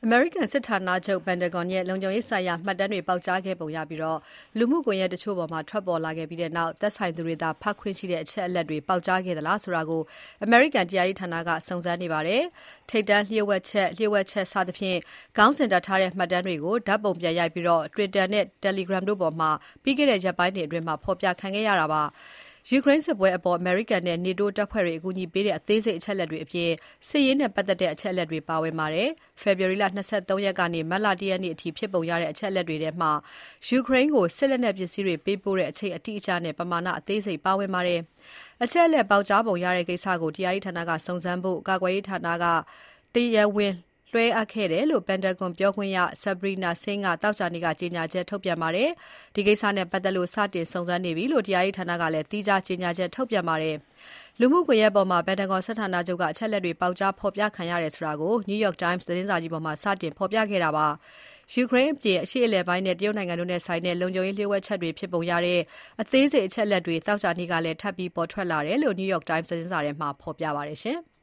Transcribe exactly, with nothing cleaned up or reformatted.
American စစ်ဌာနချုပ် Pentagon ရဲ့လုံခြုံရေးဆိုင်ရာမှတ်တမ်းတွေပေါက်ကြားခဲ့ပုံရပြီးလူမှုကွန်ရက်တချို့ပေါ်မှာထွက်ပေါ်လာခဲ့ပြီးနောက်သက်ဆိုင်သူတွေသာဖတ်ခွင့်ရှိတဲ့အချက်အလက်တွေပေါက်ကြားခဲ့သလားဆိုတာကို American တရားရေးဌာနကစုံစမ်းနေပါတယ်။ထိပ်တန်းလျှို့ဝှက်ချက်၊လျှို့ဝှက်ချက်စသဖြင့်ခေါင်းစဉ်တပ်ထားတဲ့မှတ်တမ်းတွေကိုဓာတ်ပုံပြန်ရိုက်ပြီး Twitter နဲ့ Telegram တို့ပေါ်မှာပြီးခဲ့တဲ့ရက်ပိုင်းတွေအတွင်းဖော်ပြခံခဲ့ရတာပါ။ ယူကရိန်းစစ်ပွဲအပေါ် အမေရိကန်နဲ့ NATO တပ်ဖွဲ့တွေအကူအညီပေးတဲ့အသေးစိတ်အချက်အလက်တွေအပြင်စစ်ရေးနဲ့ပတ်သက်တဲ့အချက်အလက်တွေပါဝင်ပါတယ်။ ဖေဖော်ဝါရီလ ၂၃ ရက်ကနေ မတ်လ ၁ ရက်နေ့အထိဖြစ်ပုံရတဲ့အချက်အလက်တွေထဲမှာယူကရိန်းကိုစစ်လက်နက်ပစ္စည်းတွေပေးပို့တဲ့အချိန်အတိအကျနဲ့ပမာဏအသေးစိတ်ပါဝင်ပါတယ်။ အချက်အလက်ပေါက်ကြားပုံရတဲ့ကိစ္စကိုတရားရေးဌာနကစုံစမ်းဖို့ကာကွယ်ရေးဌာနကတရားဝင်လွှဲအပ်ခဲ့တယ်လို့ Pentagon ပြောခွင့်ရ Sabrina Singh ကသောကြာနေ့ကကြေညာချက်ထုတ်ပြန်ပါတယ်။ ဒီကိစ္စနဲ့ပတ်သက်လို့စတင်စုံစမ်းနေပြီလို့တရားရေးဌာနကလည်းသီးခြားကြေညာချက်ထုတ်ပြန်ပါတယ်။ လူမှုကွန်ရက်ပေါ်မှာ Pentagon စစ်ဌာနချုပ်ကအချက်အလက်တွေပေါက်ကြားဖော်ပြခံရတယ်ဆိုတာကို New York Times သတင်းစာကြီးပေါ်မှာစတင်ဖော်ပြခဲ့တာပါ။ ယူကရိန်းအပြင် အရှေ့အလယ်ပိုင်းနဲ့တရုတ်နိုင်ငံတို့နဲ့ဆိုင်တဲ့လုံခြုံရေးလျှို့ဝှက်ချက်တွေဖြစ်ပုံရတဲ့အသေးစိတ်အချက်အလက်တွေသောကြာနေ့ကလည်းထပ်ပြီးပေါ်ထွက်လာတယ်လို့ New York Times သတင်းစာထဲမှာဖော်ပြပါတယ်ရှင်။